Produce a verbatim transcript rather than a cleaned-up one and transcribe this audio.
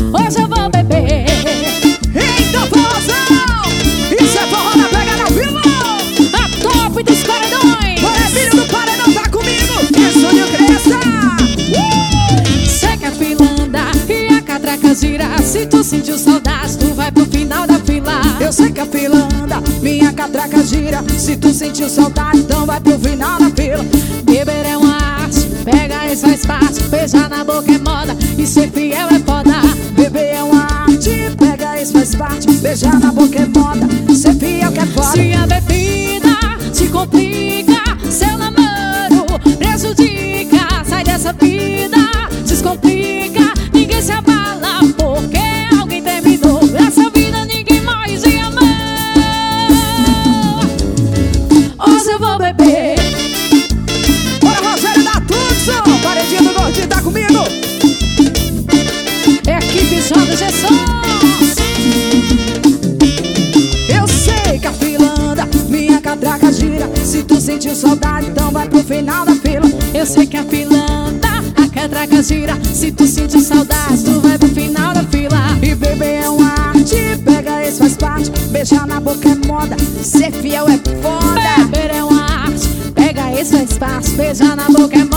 hoje eu vou beber. Eita, forrozão! Isso é forró da pega na vila! A top dos paredões. Moreninho do paredão tá comigo! Isso de cresça! Cê que é filanda e a catraca gira. Se tu sentiu saudade, tu vai pro final da fila. Eu sei que a fila anda, minha catraca gira. Se tu sentiu saudade, então vai pro final da fila. Beber é uma arte, pega isso faz parte. Beijar na boca é moda e ser fiel é foda. Beber é uma arte, pega isso faz parte. Beijar na boca é moda, ser fiel que é foda. Se a bebida te complica, seu namoro prejudica. Sai dessa vida, descomplica. Ninguém se abala porque alguém terminou. Essa vida ninguém morre de amor. Hoje eu vou beber. Bora, Rogério da Tucson! Paredinho do gordinho tá comigo! Equipe J G Sons. Eu sei que a fila anda, minha catraca gira. Se tu sentiu saudade, então vai pro final da fila. Eu sei que a fila anda, a catraca gira. Se tu sentiu saudade, tu vai pro final da fila. E beber é uma arte, pega esse faz parte. Beijar na boca é moda, ser fiel é foda. Beber é uma arte, pega esse faz parte. Beijar na boca é